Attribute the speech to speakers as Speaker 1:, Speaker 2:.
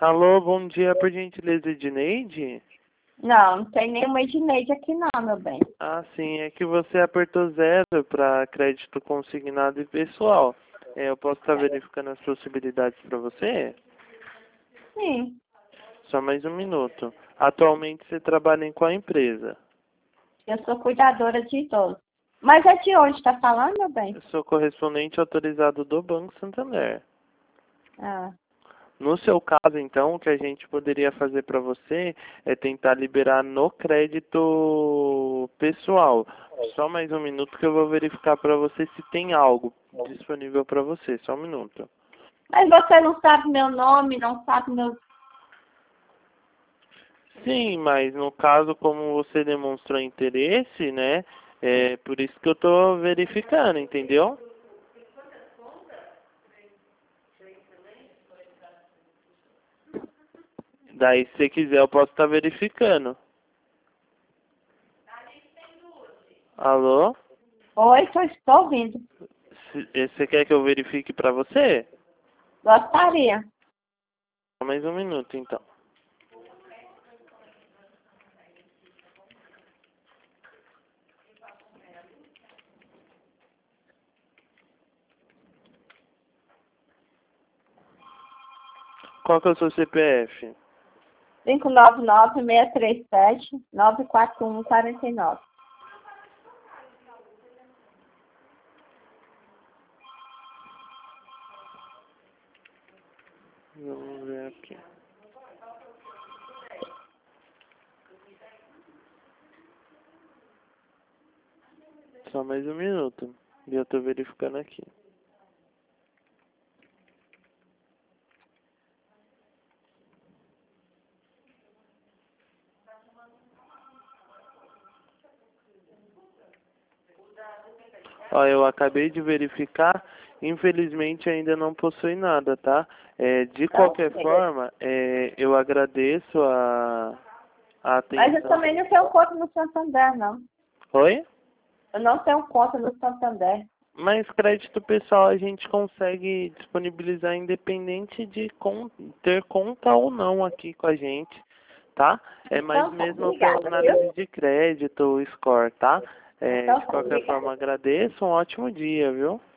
Speaker 1: Alô, bom dia, por gentileza, Edneide?
Speaker 2: Não tem nenhuma Edneide aqui não, meu bem.
Speaker 1: Ah, sim, é que você apertou zero para crédito consignado e pessoal. Eu posso estar verificando as possibilidades para você?
Speaker 2: Sim,
Speaker 1: Só mais um minuto. Atualmente você trabalha em qual empresa?
Speaker 2: eu sou cuidadora de idosos. Mas é de onde tá falando, meu bem?
Speaker 1: Eu sou correspondente autorizado do Banco Santander.
Speaker 2: Ah,
Speaker 1: No seu caso, então, o que a gente poderia fazer para você é tentar liberar no crédito pessoal. Só mais um minuto que eu vou verificar para você se tem algo disponível para você. Só um minuto.
Speaker 2: mas você não sabe meu nome, não sabe meu...
Speaker 1: Sim, mas no caso, como você demonstrou interesse, né? É por isso que eu estou verificando, entendeu? Daí, se você quiser, eu posso estar verificando. Alô?
Speaker 2: Oi, que eu estou ouvindo.
Speaker 1: Você quer que eu verifique para você?
Speaker 2: Gostaria.
Speaker 1: Só mais um minuto, então. Qual que é o seu CPF?
Speaker 2: 599-637-941-49.
Speaker 1: Vamos ver aqui. Só mais um minuto. E eu tô verificando aqui. Ó, eu acabei de verificar. Infelizmente ainda não possui nada, tá? De qualquer
Speaker 2: Ok.
Speaker 1: forma, eu agradeço a
Speaker 2: Mas eu
Speaker 1: atenção.
Speaker 2: também não tenho conta no Santander, não.
Speaker 1: Oi?
Speaker 2: Eu não tenho conta no Santander.
Speaker 1: Mas crédito pessoal a gente consegue disponibilizar independente de ter conta ou não aqui com a gente, tá? É mais
Speaker 2: Então tá,
Speaker 1: mesmo pela
Speaker 2: obrigada,
Speaker 1: análise
Speaker 2: viu?
Speaker 1: de crédito, o score, tá?
Speaker 2: Então
Speaker 1: De
Speaker 2: tá,
Speaker 1: qualquer
Speaker 2: obrigada.
Speaker 1: forma, agradeço, um ótimo dia, viu?